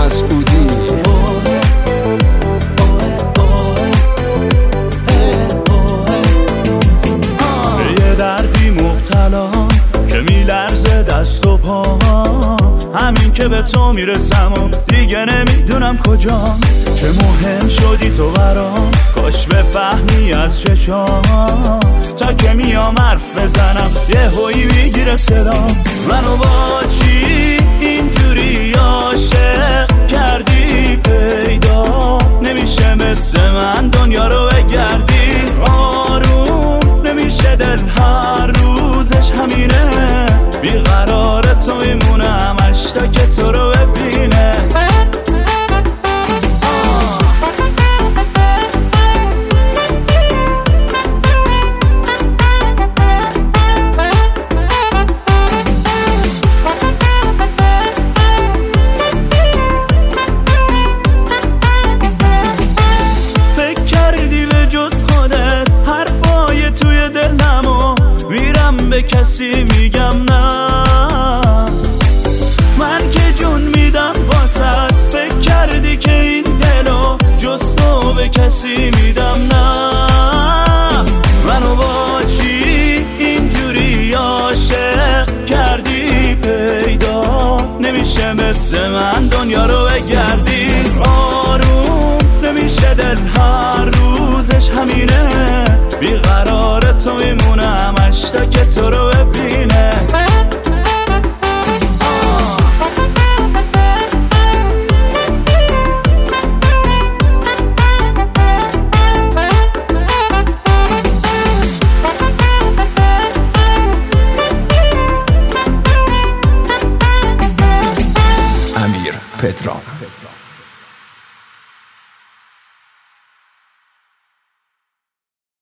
مسعودی. به یه دردی مبتلا که میلرزه دست و پا، همین که به تو میرسم و دیگه نمیدونم کجام. چه مهم شدی تو برام، کاش بفهمی از چشام. تا که میام حرف بزنم یه هوی میگیره صدام. منو با چی اینجوری عاشق کردی پیدا نمیشه مثل من دنیا رو بگردی. آروم نمیشه دل هر روزش همینه، بیقرار تو میمونه همش تا که تو رو ببینه. فکر کردی به جز خودت حرفای توی دلمو میرم به کسی میگم نه. من که جون میدم واسد، فکر کردی که این دلو جز تو به کسی میدم نه. منو با چی اینجوری عاشق کردی پیدا نمیشه مثل من دنیا رو بگردی. آروم نمیشه دل هر روزش همینه، بیقرار تو میمونه همش تا که تو رو ببینه. امیر پدرام.